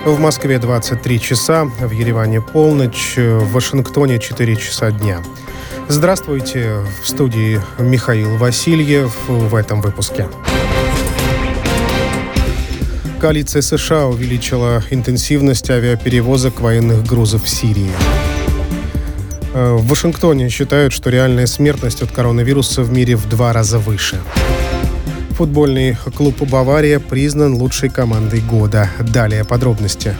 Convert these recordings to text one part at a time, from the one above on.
В Москве 23 часа, в Ереване полночь, в Вашингтоне 4 часа дня. Здравствуйте, в студии Михаил Васильев в этом выпуске. Коалиция США увеличила интенсивность авиаперевозок военных грузов в Сирии. В Вашингтоне считают, что реальная смертность от коронавируса в мире в 2 раза выше. Футбольный клуб «Бавария» признан лучшей командой года. Далее подробности.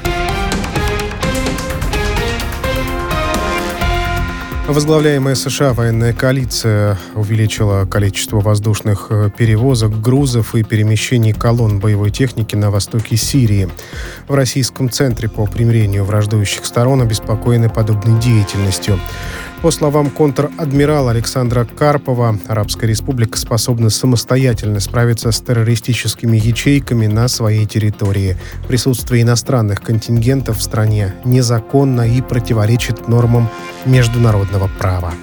Возглавляемая США военная коалиция увеличила количество воздушных перевозок, грузов и перемещений колонн боевой техники на востоке Сирии. В Российском центре по примирению враждующих сторон обеспокоены подобной деятельностью. По словам контр-адмирала Александра Карпова, Арабская Республика способна самостоятельно справиться с террористическими ячейками на своей территории. Присутствие иностранных контингентов в стране незаконно и противоречит нормам международного права.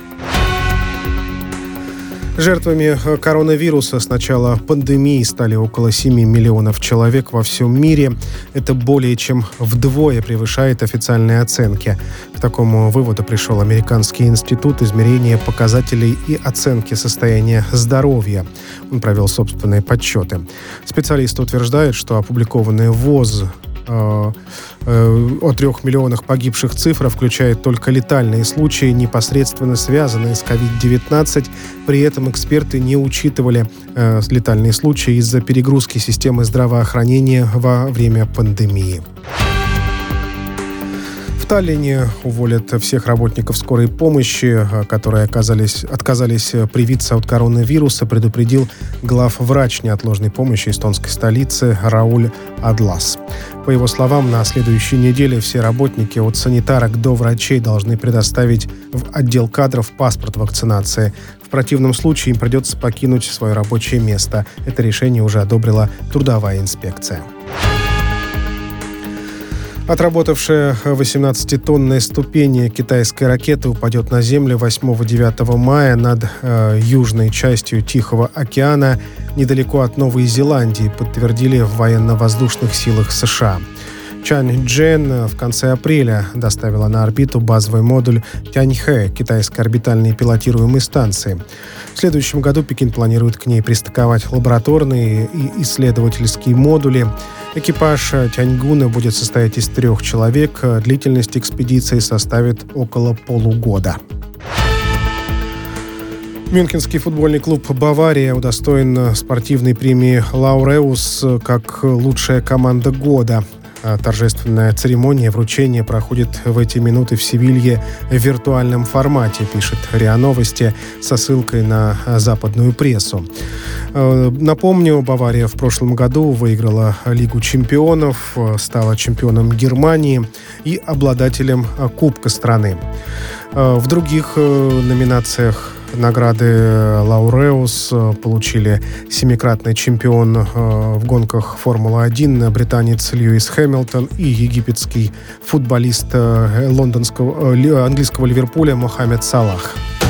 Жертвами коронавируса с начала пандемии стали около 7 миллионов человек во всем мире. Это более чем вдвое превышает официальные оценки. К такому выводу пришел Американский институт измерения показателей и оценки состояния здоровья. Он провел собственные подсчеты. Специалисты утверждают, что опубликованные ВОЗ о 3 миллионах погибших цифра включает только летальные случаи, непосредственно связанные с COVID-19. При этом эксперты не учитывали летальные случаи из-за перегрузки системы здравоохранения во время пандемии. В Таллине уволят всех работников скорой помощи, которые отказались привиться от коронавируса, предупредил главврач неотложной помощи эстонской столицы Рауль Адлас. По его словам, на следующей неделе все работники от санитарок до врачей должны предоставить в отдел кадров паспорт вакцинации. В противном случае им придется покинуть свое рабочее место. Это решение уже одобрила трудовая инспекция. Отработавшая 18-тонная ступень китайской ракеты упадет на землю 8-9 мая над южной частью Тихого океана, недалеко от Новой Зеландии, подтвердили в военно-воздушных силах США. Чанчжэн в конце апреля доставила на орбиту базовый модуль Тяньхэ китайской орбитальной пилотируемой станции. В следующем году Пекин планирует к ней пристыковать лабораторные и исследовательские модули. Экипаж Тяньгуна будет состоять из 3 человек. Длительность экспедиции составит около полугода. Мюнхенский футбольный клуб «Бавария» удостоен спортивной премии «Лауреус» как лучшая команда года. Торжественная церемония вручения проходит в эти минуты в Севилье в виртуальном формате, пишет РИА Новости со ссылкой на западную прессу. Напомню, Бавария в прошлом году выиграла Лигу чемпионов, стала чемпионом Германии и обладателем Кубка страны. В других номинациях награды «Лауреус» получили 7-кратный чемпион в гонках Формулы-1 британец Льюис Хэмилтон и египетский футболист английского Ливерпуля Мохаммед Салах.